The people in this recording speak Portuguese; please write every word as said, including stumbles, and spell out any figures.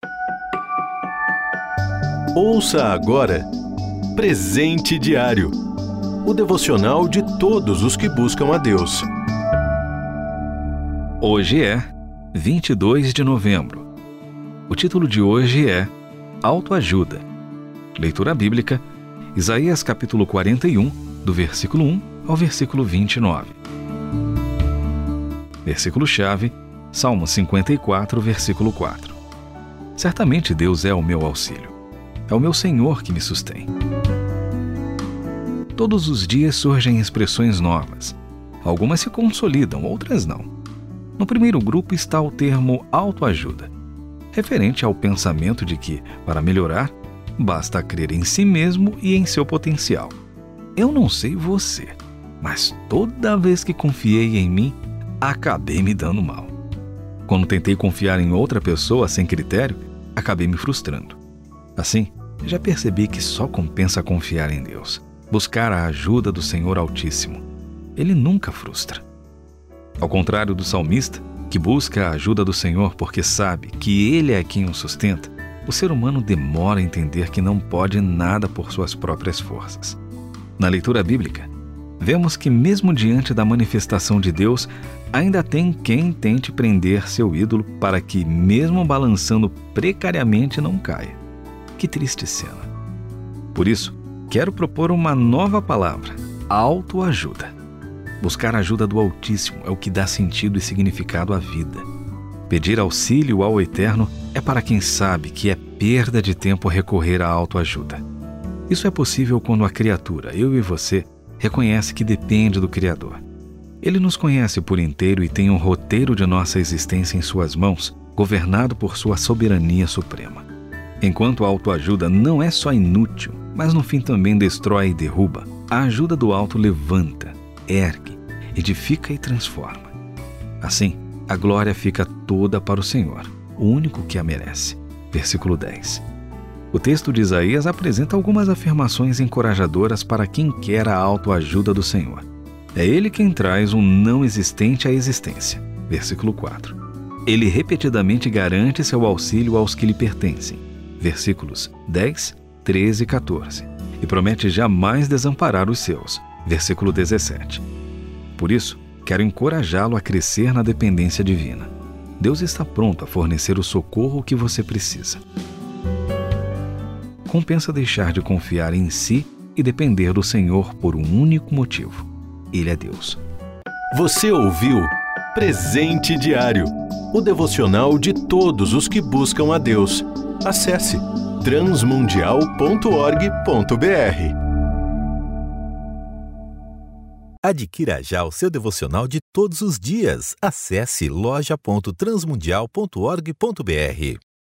Ouça agora Presente Diário, o devocional de todos os que buscam a Deus. Hoje é vinte e dois de novembro. O título de hoje é Autoajuda. Leitura bíblica, Isaías capítulo quarenta e um, do versículo um ao versículo vinte e nove. Versículo-chave, Salmo cinquenta e quatro, versículo quatro. Certamente Deus é o meu auxílio. É o meu Senhor que me sustém. Todos os dias surgem expressões novas. Algumas se consolidam, outras não. No primeiro grupo está o termo autoajuda, referente ao pensamento de que, para melhorar, basta crer em si mesmo e em seu potencial. Eu não sei você, mas toda vez que confiei em mim, acabei me dando mal. Quando tentei confiar em outra pessoa sem critério, acabei me frustrando. Assim, já percebi que só compensa confiar em Deus, buscar a ajuda do Senhor Altíssimo. Ele nunca frustra. Ao contrário do salmista, que busca a ajuda do Senhor porque sabe que Ele é quem o sustenta, o ser humano demora a entender que não pode nada por suas próprias forças. Na leitura bíblica, vemos que mesmo diante da manifestação de Deus, ainda tem quem tente prender seu ídolo para que, mesmo balançando precariamente, não caia. Que triste cena. Por isso, quero propor uma nova palavra: autoajuda. Buscar a ajuda do Altíssimo é o que dá sentido e significado à vida. Pedir auxílio ao Eterno é para quem sabe que é perda de tempo recorrer à autoajuda. Isso é possível quando a criatura, eu e você, reconhece que depende do Criador. Ele nos conhece por inteiro e tem um roteiro de nossa existência em suas mãos, governado por sua soberania suprema. Enquanto a autoajuda não é só inútil, mas no fim também destrói e derruba, a ajuda do alto levanta, ergue, edifica e transforma. Assim, a glória fica toda para o Senhor, o único que a merece. Versículo dez. O texto de Isaías apresenta algumas afirmações encorajadoras para quem quer a autoajuda do Senhor. É Ele quem traz um não existente à existência. Versículo quatro. Ele repetidamente garante seu auxílio aos que lhe pertencem. Versículos dez, treze e quatorze. E promete jamais desamparar os seus. Versículo dezessete. Por isso, quero encorajá-lo a crescer na dependência divina. Deus está pronto a fornecer o socorro que você precisa. Compensa deixar de confiar em si e depender do Senhor por um único motivo: Ele é Deus. Você ouviu Presente Diário, o devocional de todos os que buscam a Deus. Acesse transmundial ponto org ponto br. Adquira já o seu devocional de todos os dias. Acesse loja ponto transmundial ponto org ponto br.